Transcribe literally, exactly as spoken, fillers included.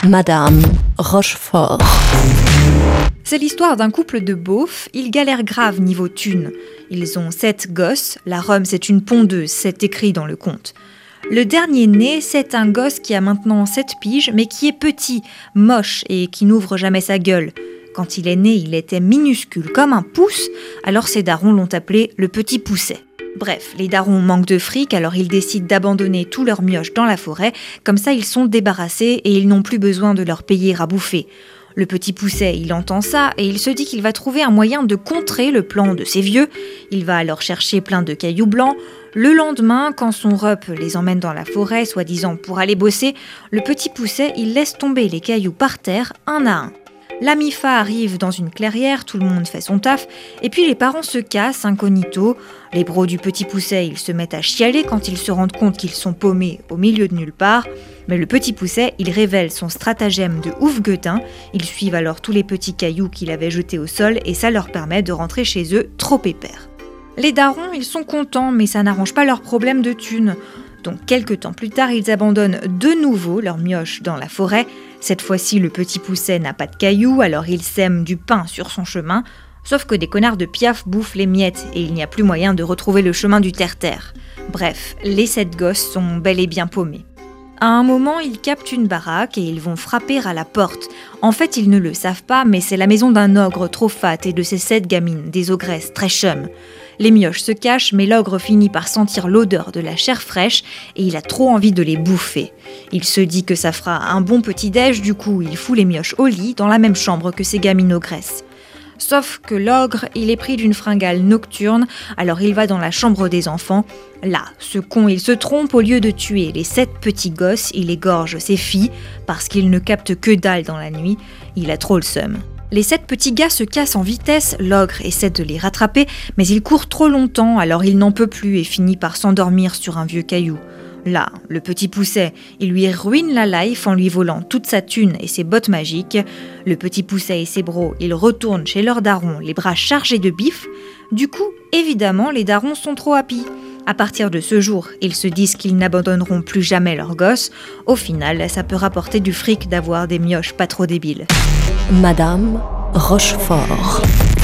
Madame Rochefort. C'est l'histoire d'un couple de beaufs, ils galèrent grave niveau thunes. Ils ont sept gosses, la Rome c'est une pondeuse, c'est écrit dans le conte. Le dernier né, c'est un gosse qui a maintenant sept piges, mais qui est petit, moche et qui n'ouvre jamais sa gueule. Quand il est né, il était minuscule, comme un pouce, alors ses darons l'ont appelé le petit pousset. Bref, les darons manquent de fric, alors ils décident d'abandonner tous leurs mioches dans la forêt, comme ça ils sont débarrassés et ils n'ont plus besoin de leur payer à bouffer. Le petit pousset, il entend ça et il se dit qu'il va trouver un moyen de contrer le plan de ses vieux. Il va alors chercher plein de cailloux blancs. Le lendemain, quand son rep les emmène dans la forêt, soi-disant pour aller bosser, le petit pousset, il laisse tomber les cailloux par terre, un à un. La Mifa arrive dans une clairière, tout le monde fait son taf, et puis les parents se cassent incognito. Les bros du petit pousset, ils se mettent à chialer quand ils se rendent compte qu'ils sont paumés au milieu de nulle part. Mais le petit pousset, il révèle son stratagème de ouf gueutin. Ils suivent alors tous les petits cailloux qu'il avait jetés au sol et ça leur permet de rentrer chez eux trop pépères. Les darons, ils sont contents, mais ça n'arrange pas leur problème de thunes. Donc quelques temps plus tard, ils abandonnent de nouveau leur mioche dans la forêt. Cette fois-ci, le petit pousset n'a pas de cailloux, alors il sème du pain sur son chemin. Sauf que des connards de piaf bouffent les miettes et il n'y a plus moyen de retrouver le chemin du terre-terre. Bref, les sept gosses sont bel et bien paumés. À un moment, ils captent une baraque et ils vont frapper à la porte. En fait, ils ne le savent pas, mais c'est la maison d'un ogre trop fat et de ses sept gamines, des ogresses très chum. Les mioches se cachent, mais l'ogre finit par sentir l'odeur de la chair fraîche et il a trop envie de les bouffer. Il se dit que ça fera un bon petit-déj, du coup il fout les mioches au lit dans la même chambre que ses gamines ogresses. Sauf que l'ogre, il est pris d'une fringale nocturne, alors il va dans la chambre des enfants. Là, ce con, il se trompe, au lieu de tuer les sept petits gosses, il égorge ses filles, parce qu'il ne capte que dalle dans la nuit, il a trop le seum. Les sept petits gars se cassent en vitesse, l'ogre essaie de les rattraper, mais il court trop longtemps, alors il n'en peut plus et finit par s'endormir sur un vieux caillou. Là, le petit pousset, il lui ruine la life en lui volant toute sa thune et ses bottes magiques. Le petit pousset et ses bros, ils retournent chez leurs darons, les bras chargés de bif. Du coup, évidemment, les darons sont trop happy. À partir de ce jour, ils se disent qu'ils n'abandonneront plus jamais leurs gosses. Au final, ça peut rapporter du fric d'avoir des mioches pas trop débiles. Madame Rochefort.